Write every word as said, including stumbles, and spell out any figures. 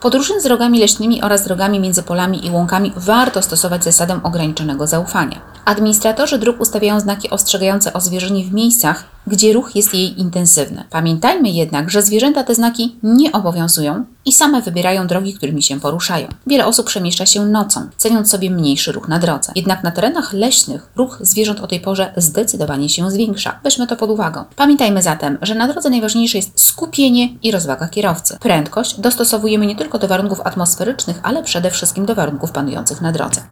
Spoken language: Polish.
Podróży z drogami leśnymi oraz drogami między polami i łąkami warto stosować zasadę ograniczonego zaufania. Administratorzy dróg ustawiają znaki ostrzegające o zwierzynie w miejscach, gdzie ruch jest jej intensywny. Pamiętajmy jednak, że zwierzęta te znaki nie obowiązują i same wybierają drogi, którymi się poruszają. Wiele osób przemieszcza się nocą, ceniąc sobie mniejszy ruch na drodze. Jednak na terenach leśnych ruch zwierząt o tej porze zdecydowanie się zwiększa. Weźmy to pod uwagę. Pamiętajmy zatem, że na drodze najważniejsze jest skupienie i rozwaga kierowcy. Prędkość dostosowujemy nie tylko do warunków atmosferycznych, ale przede wszystkim do warunków panujących na drodze.